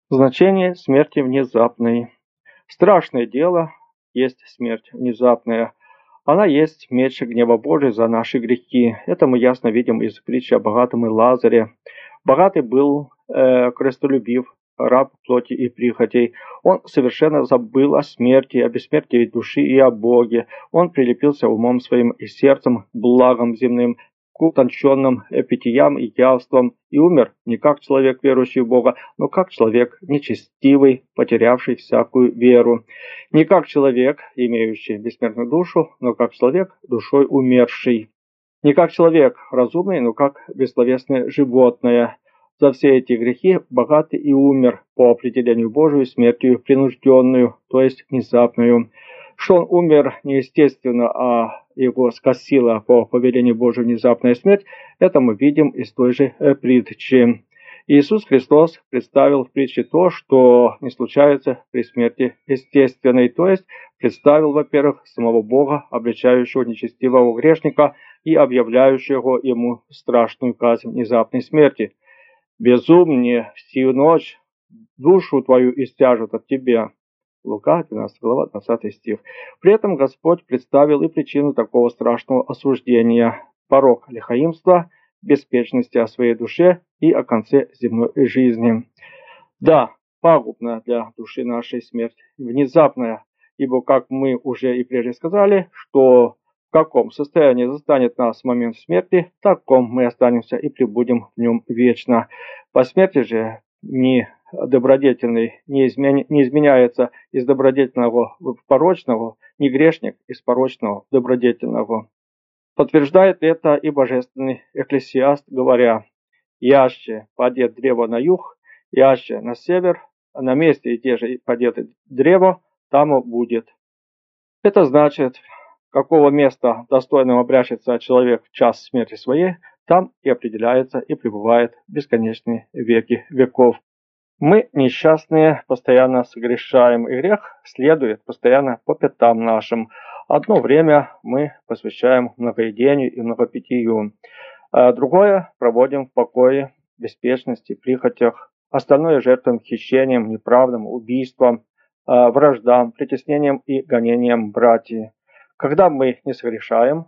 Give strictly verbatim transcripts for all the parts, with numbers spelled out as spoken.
Значение смерти внезапной. Страшное дело есть смерть внезапная. Она есть меч гнева Божий за наши грехи. Это мы ясно видим из притчи о богатом и Лазаре. Богатый был э, крестолюбив, раб плоти и прихотей. Он совершенно забыл о смерти, о бессмертии души и о Боге. Он прилепился умом своим и сердцем к благам земным, к утонченным питьям и явствам, и умер не как человек, верующий в Бога, но как человек нечестивый, потерявший всякую веру. Не как человек, имеющий бессмертную душу, но как человек, душой умерший. Не как человек разумный, но как бессловесное животное. За все эти грехи богатый и умер по определению Божию смертью принужденную, то есть внезапную. Что он умер неестественно, а его скосила по повелению Божию внезапная смерть, это мы видим из той же притчи. Иисус Христос представил в притче то, что не случается при смерти естественной, то есть представил, во-первых, самого Бога, обличающего нечестивого грешника и объявляющего ему страшную казнь внезапной смерти. «Безумнее, в сию ночь душу твою истяжут от тебя». Лука, двенадцатая глава, двадцатый стих. При этом Господь представил и причину такого страшного осуждения – порок лихаимства, беспечности о своей душе и о конце земной жизни. Да, пагубна для души нашей смерть, внезапная, ибо, как мы уже и прежде сказали, что в каком состоянии застанет нас момент смерти, в таком мы останемся и пребудем в нем вечно. По смерти же ни добродетельный не, измен... не изменяется из добродетельного в порочного, ни грешник из порочного в добродетельного. Подтверждает это и божественный экклесиаст, говоря: «Яще падет древо на юг, яще на север, а на месте, где же падет древо, там будет». Это значит, какого места достойным обрящется человек в час смерти своей, там и определяется и пребывает бесконечные веки веков. Мы, несчастные, постоянно согрешаем, и грех следует постоянно по пятам нашим. Одно время мы посвящаем многоедению и многопитию, а другое проводим в покое, беспечности, прихотях. Остальное жертвуем хищением, неправдам, убийством, враждам, притеснением и гонением братьев. Когда мы не согрешаем,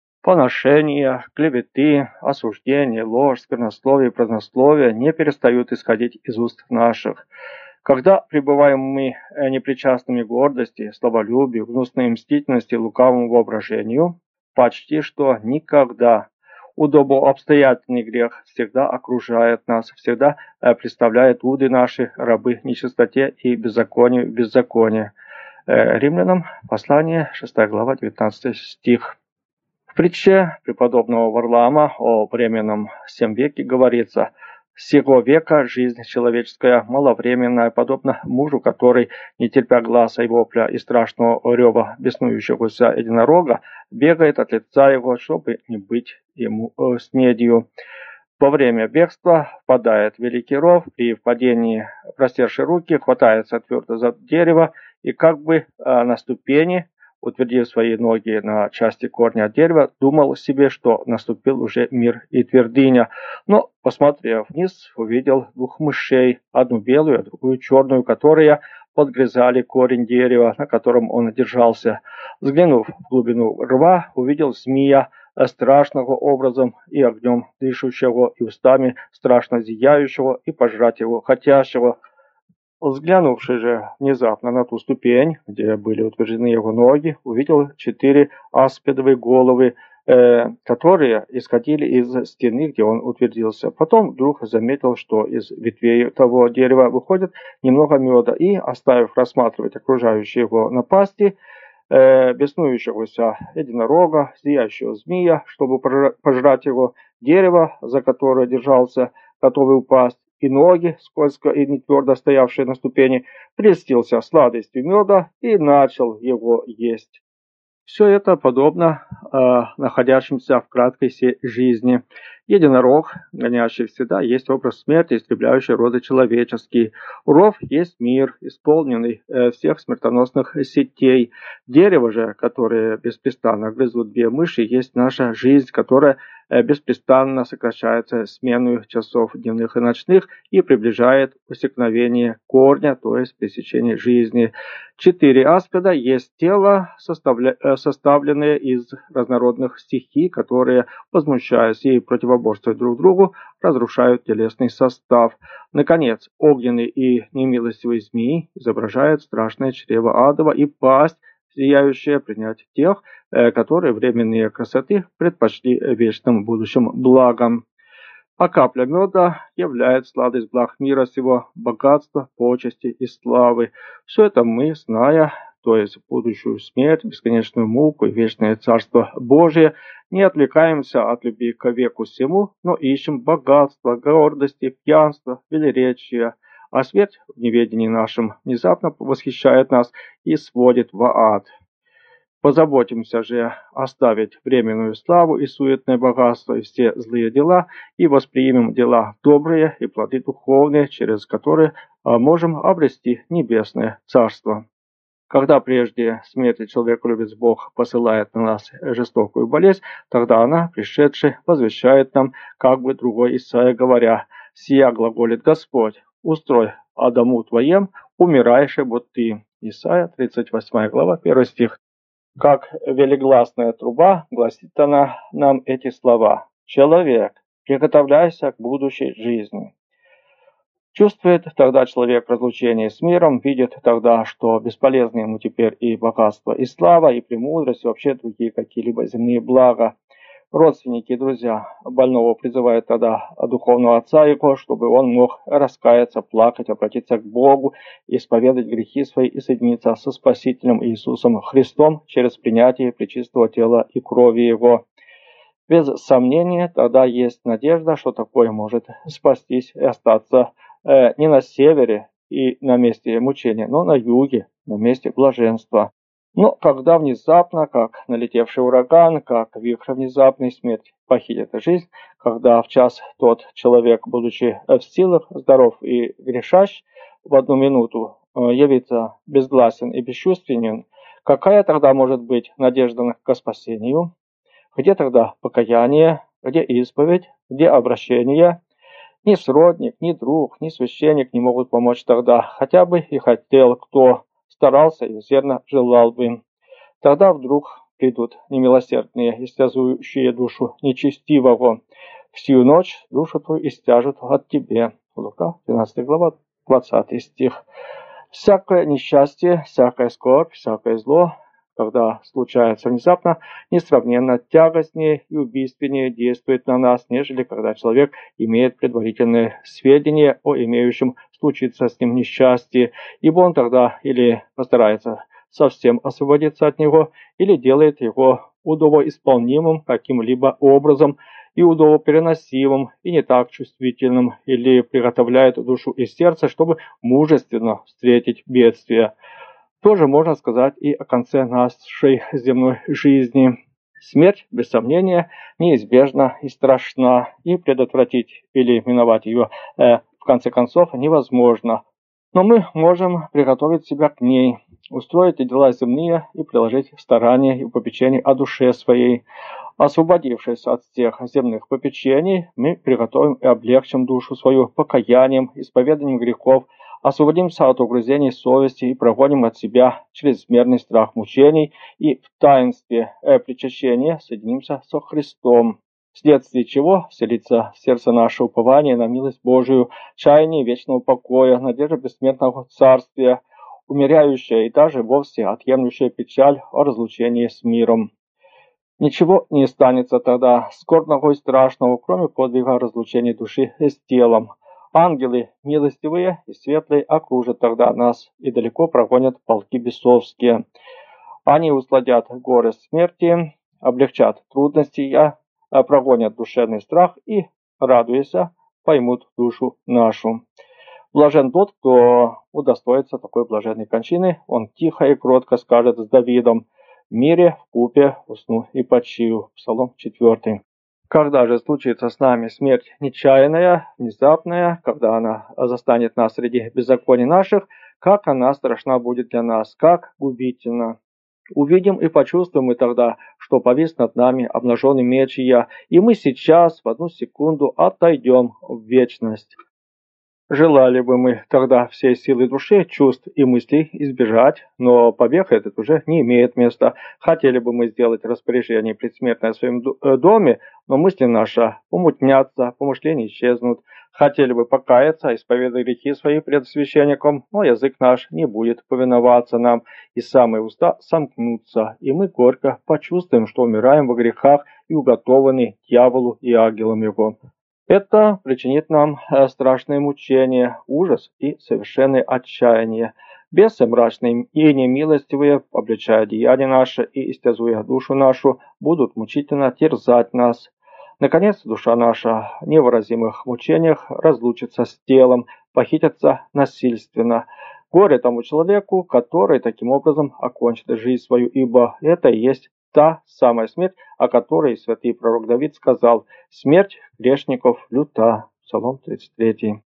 поношения, клеветы, осуждения, ложь, сквернословие и празднословие не перестают исходить из уст наших. Когда пребываем мы непричастными гордости, славолюбию, гнусной мстительности, лукавому воображению, почти что никогда. Удобообстоятельный грех всегда окружает нас, всегда представляет уды наши, рабы нечистоте и беззаконию беззакония. Римлянам послание, шестая глава, девятнадцатый стих. В притче преподобного Варлаама о временном семь веке говорится: «Сего века жизнь человеческая маловременная, подобно мужу, который, не терпя гласа и вопля и страшного рева беснующегося единорога, бегает от лица его, чтобы не быть ему снедью». Во время бегства впадает великий ров, при впадении, простерши руки, хватается твердо за дерево и как бы на ступени, утвердив свои ноги на части корня дерева, думал себе, что наступил уже мир и твердыня. Но, посмотрев вниз, увидел двух мышей, одну белую, а другую черную, которые подгрызали корень дерева, на котором он держался. Взглянув в глубину рва, увидел змея, страшного образом и огнем дышащего, и устами страшно зияющего, и пожрать его хотящего. Взглянувши же внезапно на ту ступень, где были утверждены его ноги, увидел четыре аспидовые головы, э, которые исходили из стены, где он утвердился. Потом вдруг заметил, что из ветвей того дерева выходит немного меда, и, оставив рассматривать окружающие его напасти, э, беснующегося единорога, зияющего змея, чтобы пожрать его, дерево, за которое держался, готовый упасть, и ноги, скользко и не твердо стоявшие на ступени, прельстился сладостью меда и начал его есть. Все это подобно э, находящимся в краткой сей жизни. Единорог, гонящий всегда, есть образ смерти, истребляющий роды человеческие. Ров есть мир, исполненный э, всех смертоносных сетей. Дерево же, которое беспрестанно грызут две мыши, есть наша жизнь, которая беспрестанно сокращается смену часов дневных и ночных и приближает усекновение корня, то есть пресечение жизни. Четыре аспида есть тело, составля... составленное из разнородных стихий, которые, возмущаясь и противоборствуя друг другу, разрушают телесный состав. Наконец, огненный и немилостивый змеи изображают страшное чрево адова и пасть, сияющая принять тех, которые временные красоты предпочли вечным будущим благам. А капля меда является сладость благ мира сего, богатства, почести и славы. Все это мы, зная, то есть будущую смерть, бесконечную муку и вечное Царство Божие, не отвлекаемся от любви к веку всему, но ищем богатства, гордости, пьянства, велеречия. А смерть в неведении нашем внезапно восхищает нас и сводит в ад. Позаботимся же оставить временную славу и суетное богатство и все злые дела, и воспримем дела добрые и плоды духовные, через которые можем обрести небесное царство. Когда прежде смерти человеколюбец Бог посылает на нас жестокую болезнь, тогда она, пришедшая, возвещает нам, как бы другой Исаия, говоря: «Сия глаголит Господь, устрой Адаму твоем, умираешь вот ты». Исайя, тридцать восьмая глава, первый стих. Как велигласная труба, гласит она нам эти слова: «Человек, приготовляйся к будущей жизни». Чувствует тогда человек разлучение с миром, видит тогда, что бесполезны ему теперь и богатство, и слава, и премудрость, и вообще другие какие-либо земные блага. Родственники и друзья больного призывают тогда духовного отца его, чтобы он мог раскаяться, плакать, обратиться к Богу, исповедать грехи свои и соединиться со Спасителем Иисусом Христом через принятие пречистого тела и крови Его. Без сомнения, тогда есть надежда, что такой может спастись и остаться э, не на севере и на месте мучения, но на юге, на месте блаженства. Но когда внезапно, как налетевший ураган, как вихрь внезапный, смерть похитит жизнь, когда в час тот человек, будучи в силах, здоров и грешащ, в одну минуту явится безгласен и бесчувственен, какая тогда может быть надежда к спасению? Где тогда покаяние, где исповедь, где обращение? Ни сродник, ни друг, ни священник не могут помочь тогда, хотя бы и хотел кто старался и усердно желал бы. Тогда вдруг придут немилосердные, истязующие душу нечестивого. Всю ночь душу твою истяжут от тебе. Лука, двенадцатая глава, двадцатый стих. Всякое несчастье, всякая скорбь, всякое зло, когда случается внезапно, несравненно тягостнее и убийственнее действует на нас, нежели когда человек имеет предварительные сведения о имеющем случиться с ним несчастье, ибо он тогда или постарается совсем освободиться от него, или делает его удовоисполнимым каким-либо образом и удовопереносимым, и не так чувствительным, или приготовляет душу и сердце, чтобы мужественно встретить бедствие. Тоже можно сказать и о конце нашей земной жизни. Смерть, без сомнения, неизбежна и страшна, и предотвратить или миновать ее, э, в конце концов, невозможно. Но мы можем приготовить себя к ней, устроить дела земные и приложить старания и попечения о душе своей. Освободившись от всех земных попечений, мы приготовим и облегчим душу свою покаянием, исповеданием грехов, освободимся от угрызений совести и прогоним от себя чрезмерный страх мучений и в таинстве э, причащения соединимся со Христом, вследствие чего вселится в сердце наше упование на милость Божию, чаяние вечного покоя, надежда бессмертного царствия, умеряющая и даже вовсе отъемлющая печаль о разлучении с миром. Ничего не станется тогда скорбного и страшного, кроме подвига разлучения души с телом. Ангелы милостивые и светлые окружат тогда нас и далеко прогонят полки бесовские. Они усладят горы смерти, облегчат трудности, прогонят душевный страх и, радуясь, поймут душу нашу. Блажен тот, кто удостоится такой блаженной кончины, он тихо и кротко скажет с Давидом: «В мире, в купе, усну и почию». Псалом четвертый. Когда же случится с нами смерть нечаянная, внезапная, когда она застанет нас среди беззаконий наших, как она страшна будет для нас, как губительна. Увидим и почувствуем мы тогда, что повис над нами обнаженный меч Ия, и мы сейчас в одну секунду отойдем в вечность. Желали бы мы тогда всей силы души, чувств и мыслей избежать, но побег этот уже не имеет места. Хотели бы мы сделать распоряжение предсмертное в своем доме, но мысли наши умутнятся, помышления исчезнут. Хотели бы покаяться, исповедать грехи свои пред священником, но язык наш не будет повиноваться нам, и самые уста сомкнутся, и мы горько почувствуем, что умираем во грехах и уготованы дьяволу и ангелам его. Это причинит нам страшные мучения, ужас и совершенное отчаяние. Бесы мрачные и немилостивые, обличая деяния наши и истязуя душу нашу, будут мучительно терзать нас. Наконец, душа наша в невыразимых мучениях разлучится с телом, похитится насильственно. Горе тому человеку, который таким образом окончит жизнь свою, ибо это и есть та самая смерть, о которой святый пророк Давид сказал: «Смерть грешников люта». Псалом тридцать три.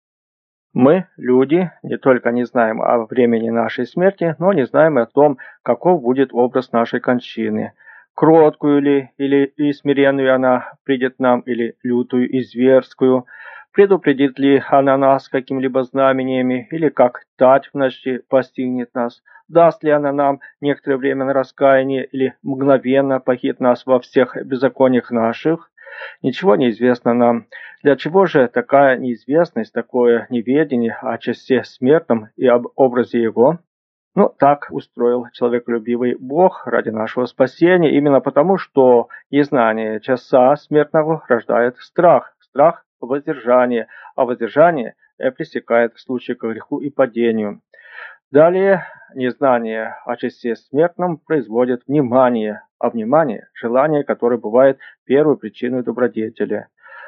Мы, люди, не только не знаем о времени нашей смерти, но не знаем и о том, каков будет образ нашей кончины. Кроткую ли или и смиренную она придет нам, или лютую и зверскую. Предупредит ли она нас какими-либо знамениями, или как тать в ночи постигнет нас? Даст ли она нам некоторое время на раскаяние, или мгновенно похитит нас во всех беззакониях наших? Ничего не известно нам. Для чего же такая неизвестность, такое неведение о часе смертном и об образе его? Ну, так устроил человеколюбивый Бог ради нашего спасения, именно потому, что незнание часа смертного рождает страх, страх – воздержание, а воздержание пресекает случаи к греху и падению. Далее, незнание о часе смертном производит внимание, а внимание – желание, которое бывает первой причиной добродетели.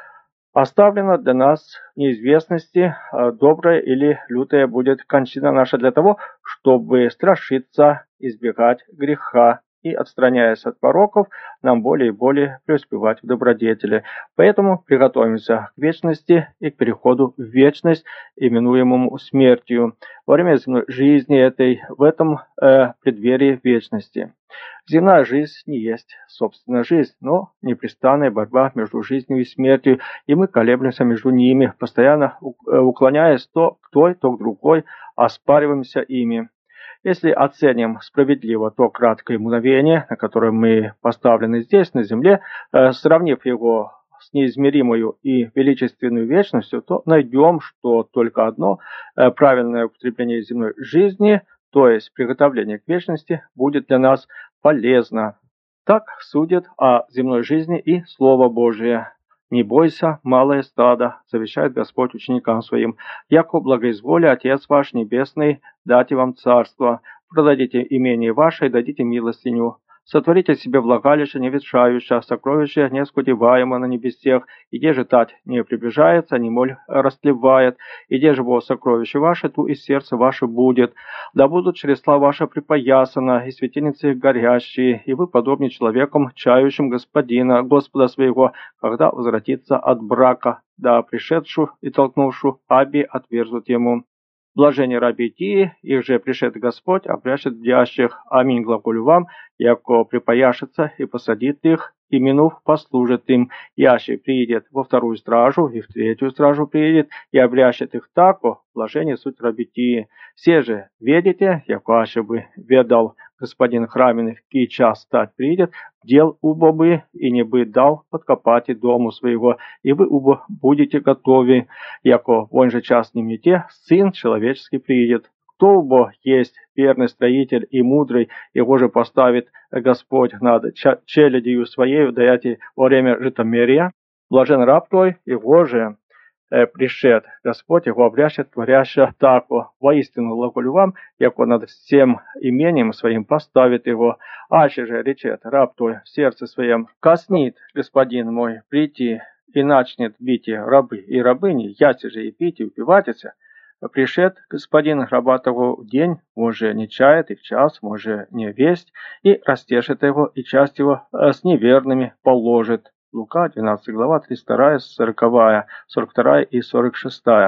Оставлено для нас в неизвестности, добрая или лютая будет кончина наша для того, чтобы страшиться, избегать греха и, отстраняясь от пороков, нам более и более преуспевать в добродетели. Поэтому приготовимся к вечности и к переходу в вечность, именуемому смертью, во время земной жизни этой, в этом э, преддверии вечности. Земная жизнь не есть собственная жизнь, но непрестанная борьба между жизнью и смертью, и мы колеблемся между ними, постоянно уклоняясь то к той, то к другой, оспариваемся ими. Если оценим справедливо то краткое мгновение, на которое мы поставлены здесь, на земле, э, сравнив его с неизмеримой и величественной вечностью, то найдем, что только одно э, правильное употребление земной жизни, то есть приготовление к вечности, будет для нас полезно. Так судит о земной жизни и Слово Божие. «Не бойся, малое стадо», завещает Господь ученикам своим, «яко благоизволи Отец ваш Небесный дать вам царство, продадите имение ваше и дадите милостиню. Сотворите себе влагалище неветшающее, сокровище неоскудеваемо на небесех, и где же тать не приближается, ни моль растлевает, и где же во сокровище ваше, ту и сердце ваше будет. Да будут чресла ваши припоясаны, и светильницы горящие, и вы подобны человеком, чающим господина, Господа своего, когда возвратится от брака, да пришедшу и толкнувшу, аби отверзут ему. Блажение раби тии, их же пришед Господь, обрящет бдящих. Аминь, глаголю вам, яко припояшется и посадит их, и минув послужит им. Яще приидет во вторую стражу, и в третью стражу приидет, и обрящет их тако, блажение суть раби тии. Все же ведите, яко аще бы ведал господин храменный, в кий час стать приидет, дел убо бы, и не бы дал подкопать и дому своего, и вы убо будете готовы, яко в он же час не мете, сын человеческий приидет. Кто убо есть верный строитель и мудрый, его же поставит Господь над челядью своей, даяти во время житомерия. Блажен раб той, его же э, пришед Господь, его обрящет, творяща тако. Воистину глаголю вам, яко над всем имением своим поставит его. Аще же речет раб той в сердце своем, коснит господин мой прийти и начнет бить рабы и рабыни, яси же и пить и упиваться. Пришед господин раба того в день, може не чает, и в час, може не весть, и растешит его, и часть его с неверными положит. Лука, двенадцатая глава, тридцать вторая, сороковая, сорок вторая и сорок шестая.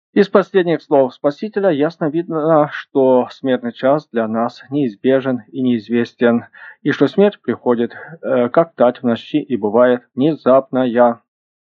Из последних слов Спасителя ясно видно, что смертный час для нас неизбежен и неизвестен, и что смерть приходит, э, как тать в ночи, и бывает внезапная.